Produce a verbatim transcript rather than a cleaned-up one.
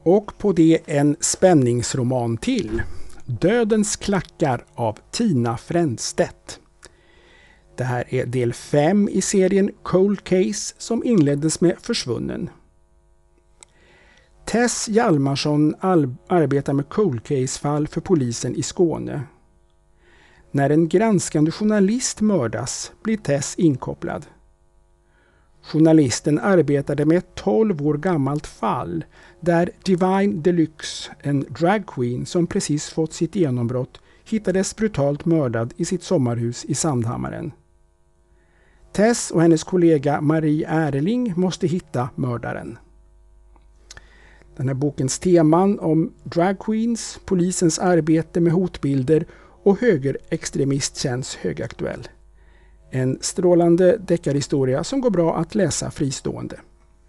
Och på det en spänningsroman till. Dödens klackar av Tina Fränstedt. Det här är del fem i serien Cold Case som inleddes med Försvunnen. Tess Hjalmarsson arbetar med cold case-fall för polisen i Skåne. När en granskande journalist mördas blir Tess inkopplad. Journalisten arbetade med ett tolv år gammalt fall där Divine Deluxe, en dragqueen som precis fått sitt genombrott, hittades brutalt mördad i sitt sommarhus i Sandhammaren. Tess och hennes kollega Marie Erling måste hitta mördaren. Den här bokens teman om dragqueens, polisens arbete med hotbilder och högerextremist känns högaktuell. En strålande deckarhistoria som går bra att läsa fristående.